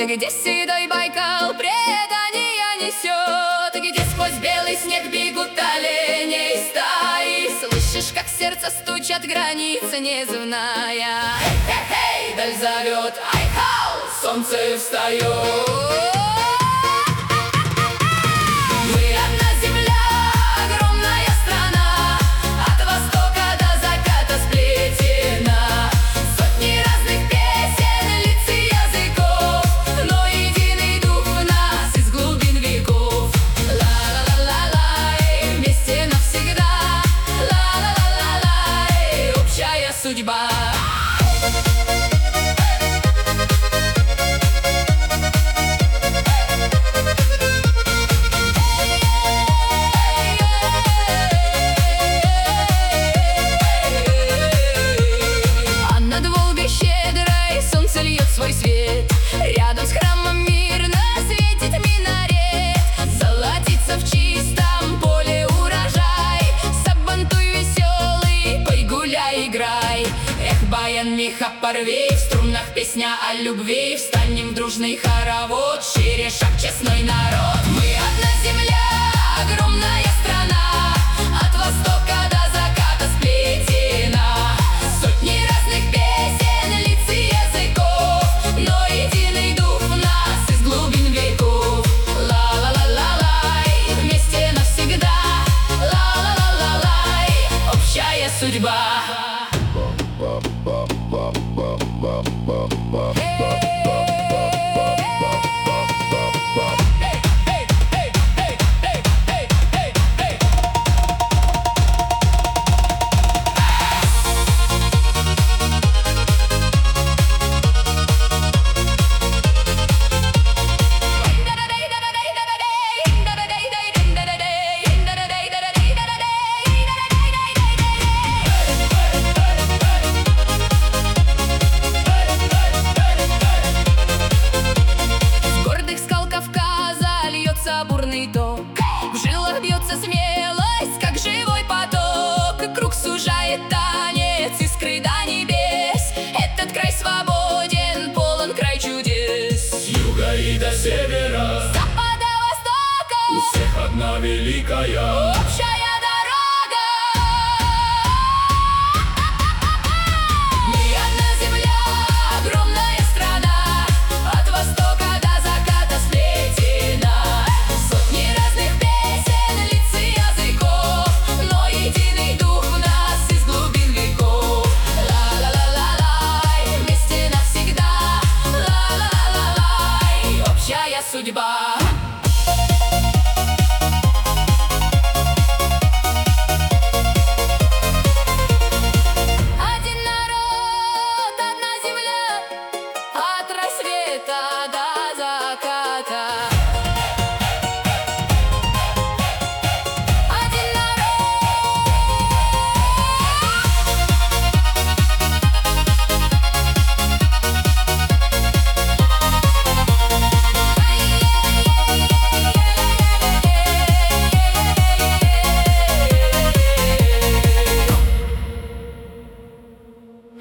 где седой Байкал предания несет, где сквозь белый снег бегут оленей стаи. Слышишь, как сердце стучат, граница неземная. Эй, даль зовет, ай-хау, солнце встает. Судьба. А над Волгой щедрой солнце льет свой свет. Рядом с храмом мирно светит минарет. Золотится в чистом поле урожай. Сабантуй веселый, пой, гуляй, играй. Эх, баян, меха порви, в струнах песня о любви. Встанем в дружный хоровод, шире шаг, честной народ. Мы одна земля, огромная страна, от востока до заката сплетена. Сотни разных песен, лиц и языков, но единый дух в нас из глубин веков. Ла-ла-ла-ла-лай, вместе навсегда. Ла-ла-ла-ла-лай, общая судьба. Бурный ток, в жилах бьется смелость, как живой поток. Круг сужает танец искры до небес. Этот край свободен, полон край чудес. С юга и до севера, с запада, востока, у всех одна великая общая дорога. Мы одна земля, огромная страна, от востока до заката сплетена. Судьба.